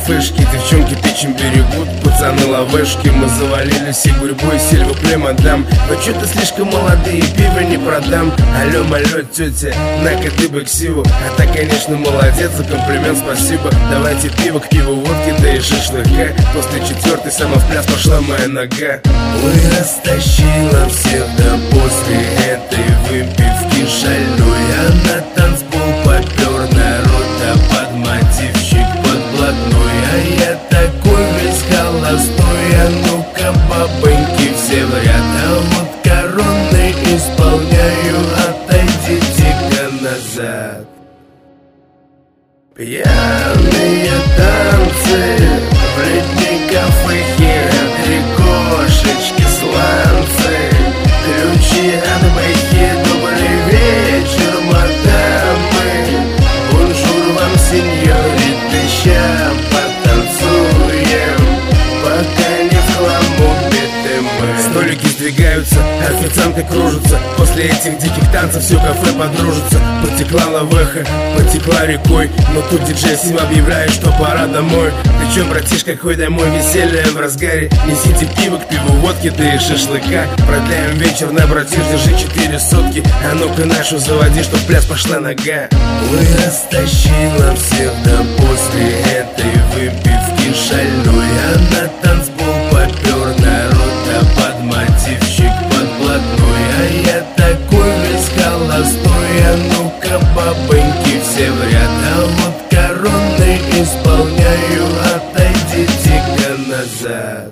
кафешки, девчонки печень берегут, пацаны лавешки. Мы завалились и гурьбой сельву племадам. Вы что-то слишком молодые, пиво не продам. Алло, малё, тетя, на-ка ты бы ксиву. А так, конечно, молодец, за комплимент спасибо. Давайте пиво к пиву, водки, да и шашлыка. После четвертой сама в пляс пошла моя нога. Ой, растащила всех, да после этой выпивки шальной я на танцпол попер, народ, а под мотивчик, под блатной. А я такой весь холостой, а ну-ка, бабоньки, все в ряд. А вот коронный исполняю, отойдите-ка назад. Пьяные танцы в летней кафехе, три кошечки, сланцы, ключи от бэхи. Добрый вечер, мадамы, бонжур вам, сеньориты, ща потанцуем, пока не в хлам убиты мы. Столики сдвигаются, официанты кружатся. После этих диких танцев все кафе подружится. Потекла лавеха, потекла рекой, но тут диджей всем объявляет, что пора домой. Ты чё, братишка, какой домой, веселье в разгаре. Несите пиво к пиву, водки, да и шашлыка. Продляем вечер на братиш, держи 4 сотки. А ну-ка нашу заводи, чтоб в пляс пошла нога. Ой, растащила всех, да после этой выпивки шальной я на танцпол попер, народ, а под мотивчик, под блатной. А я такой весь холостой, а ну-ка, бабоньки, все в ряд. А вот коронный исполняю, отойдите-ка назад.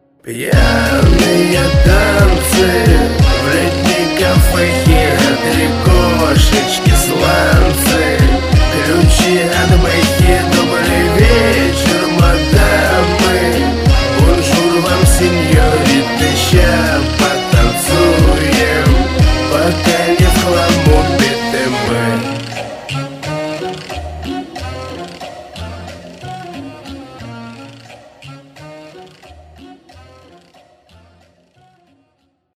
Пьяные танцы в летней кафехе, три